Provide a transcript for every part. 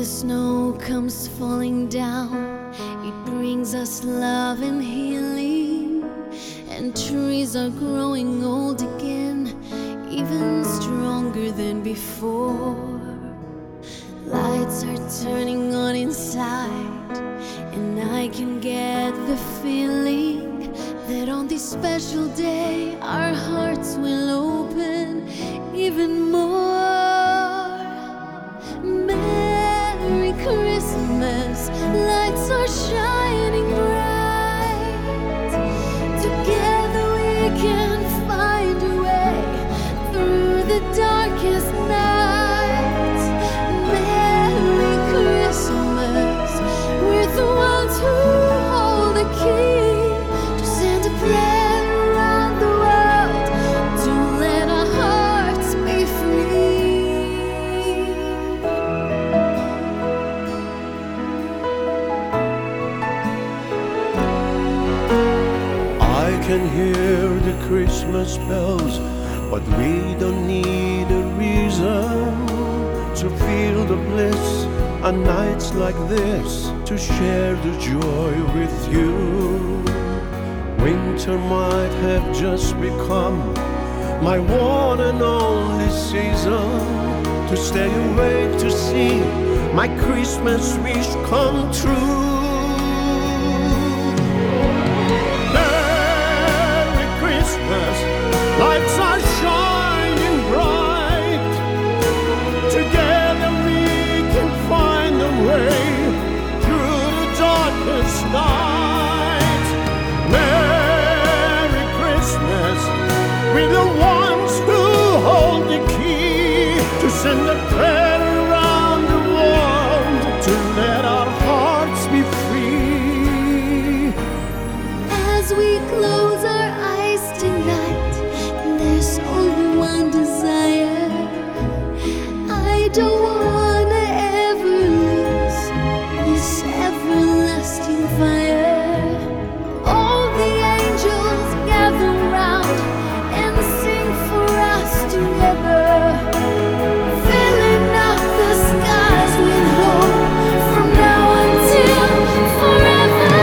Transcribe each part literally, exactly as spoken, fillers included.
the snow comes falling down, it brings us love and healing. And trees are growing old again, even stronger than before. Lights are turning on inside, and I can get the feeling that on this special day our hearts will open even more. Merry Christmas, lights are shining bright. Together we can find a way through the darkest night. Merry Christmas, we're the ones who hold the key to send a prayer around the world, to let our hearts be free. I can hear the Christmas bells, but we don't need a reason to feel the bliss on nights like this, to share the joy with you. Winter might have just become my one and only season, to stay awake to see my Christmas wish come true. Merry Christmas, lights are shining bright. Together we can find a way through the darkest night. Merry Christmas, we're the ones who hold the key to send a prayer around the world, to let our hearts be free. As we close our eyes tonight, there's only one desire. I don't wanna ever lose this everlasting fire. All the angels gather round and sing for us together, filling up the skies with hope from now until forever.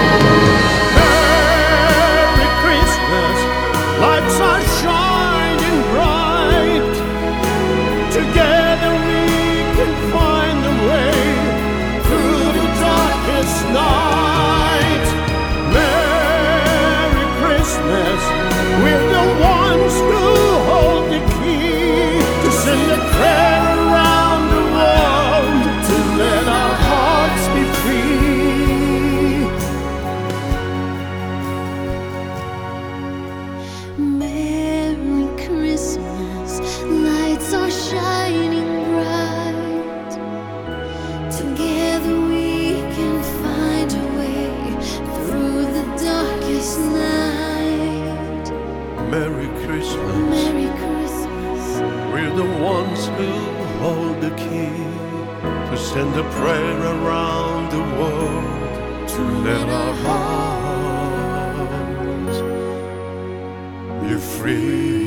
Merry Christmas, lights are shining bright. Together we can find a way through the darkest night. Merry Christmas, we're the ones who hold the key to send a prayer around the world, to let our hearts be free. Merry Christmas, lights are shining bright. Together we can find a way through the darkest night. Merry Christmas, Merry Christmas, we're the ones who hold the key to send a prayer around the world, to let our hearts be free.